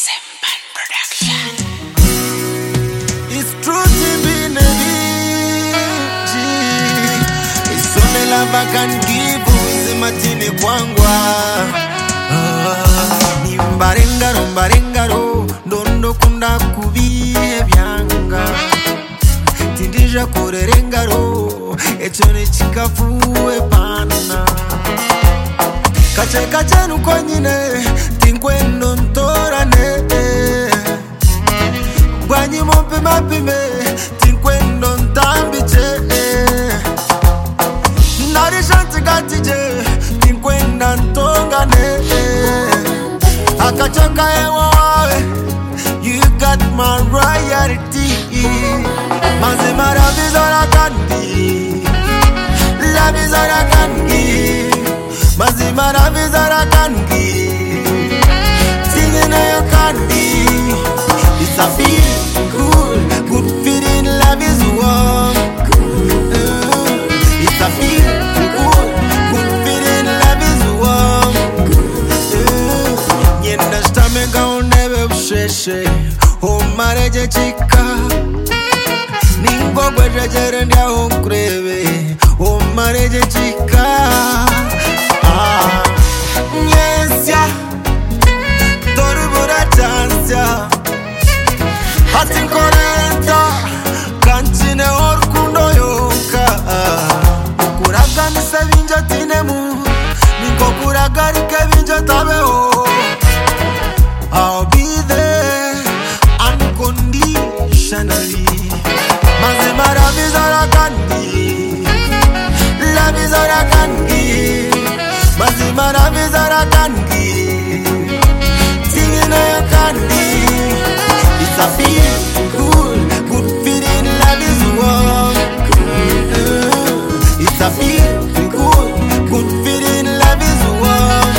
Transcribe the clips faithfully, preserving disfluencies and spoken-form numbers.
Sempan Production. It's truth in the beach. It's only love I can give. Uzimatine kwangwa. Nimbarengaro mbarengaro ndondo kunda kubihe byanga. Tindija korerengaro echone chikafuwe pana. Kache kache nuko nyine tinkwendo ntorane. Bwanyi mompe mapime tinkwendo ntambiche. Nari shanti gatije tinkwenda ntongane. Akachoka ewa wawe, you got my royalty. Maze maravi zora kandi, lavi zora kandi. Maze maravi zora kandi, singing your kandi. It's a feeling good, good feeling, love is warm. Uh, it's a feeling good, good feeling, love is warm. Uh, Nyenda stamega unebe usheshe, o mareje chika. Ningo gwejejere ndia honkreve, o mareje chika. Ah, yes ya, torubura chance ya. Hatin korenta, kanchine orkundo yoka. Kuraga nise vinja tinemu, ningo kuragari ke vinja tabeo. I'll be there unconditionally. Maze maravi zara kandi, lavi zara kandi. Maze maravi zara kandi, singing your kandi. It's a feeling good, good feeling, love is warm. Uh, It's a feeling good, good feeling, love is warm.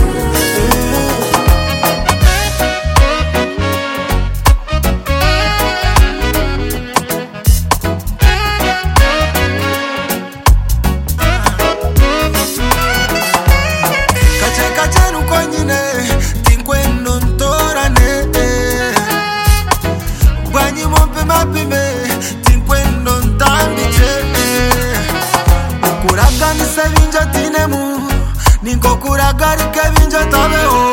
Kache kache nuko nyine tinkwendo ntorane. Bwanyi mompe mapime tinkwendo ntambiche. Kuraga nise vinja tinemu, ninko kuragari ke vinja tabeo.